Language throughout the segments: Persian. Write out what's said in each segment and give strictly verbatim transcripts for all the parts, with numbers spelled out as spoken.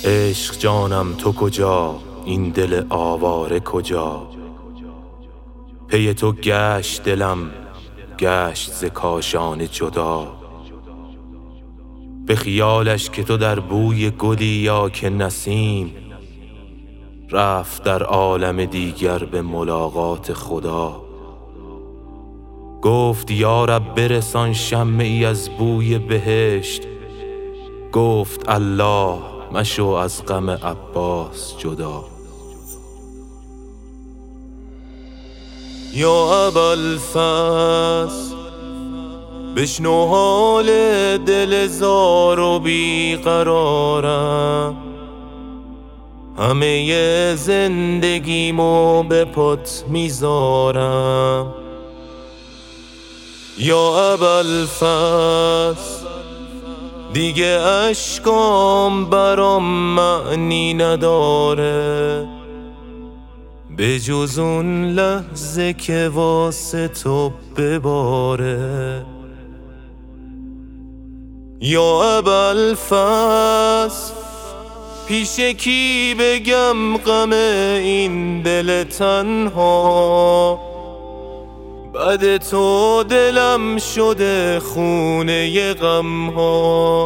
عشق جانم تو کجا، این دل آواره کجا؟ پی تو گشت دلم، گشت ز کاشانه جدا. به خیالش که تو در بوی گلی یا که نسیم، رفت در عالم دیگر به ملاقات خدا. گفت یا رب برسان شمعی از بوی بهشت، گفت الله مشو از غم عباس جدا. یا ابوالفضل بشنو حال دل زار و بیقرارم، همه زندگیمو به پات میذارم. یا ابوالفضل دیگه اشکام برام معنی نداره، به جز اون لحظه که واسه تو بباره. یا ابوالفضل پیش کی بگم غم این دل تنها؟ بعد تو دلم شده خونه غم ها.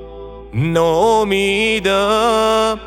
ناامیدم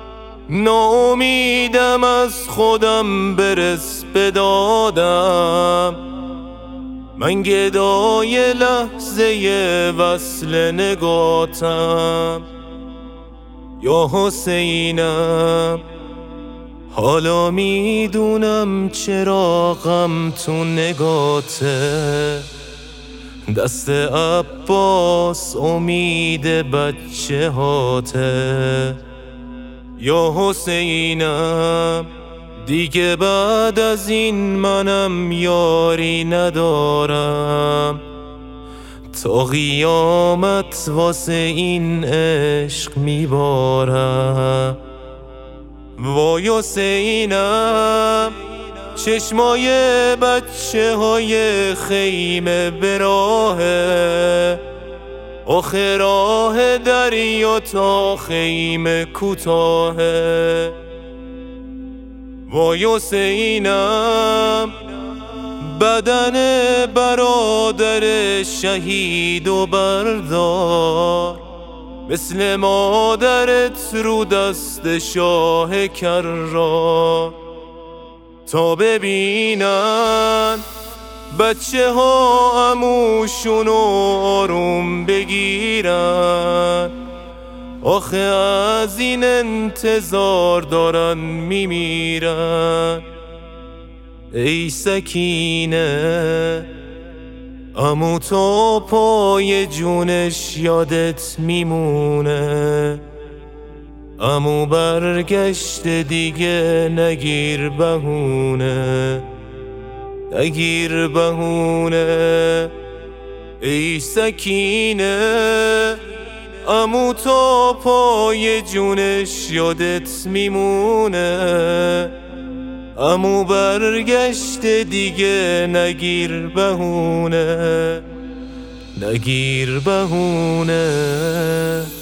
ناامیدم از خودم، برس بدادم. من گدای لحظه وصل نگاتم. یا حسینم حالا میدونم چرا غم تو نگاته، دست عباس امید بچه هاته. یا حسینم دیگه بعد از این منم یاری ندارم، تا قیامت واسه این عشق میبارم. وای حسینم چشمای بچه های خیمه به راهه، آخه راه دریا تا خیمه کوتاهه. وای حسینم بدن برادر شهید و بردار، مثل مادرت رو دست شاه کرار. تا ببینن بچه ها عموشونو آروم بگیرن، آخه از این انتظار دارن میمیرن. ای سکینه عمو تا پای جونش یادت میمونه، عمو برگشت دیگه نگیر بهونه، نگیر بهونه. ای سکینه عمو تا پای جونش یادت میمونه، عمو برگشت دیگه نگیر بهونه، نگیر بهونه.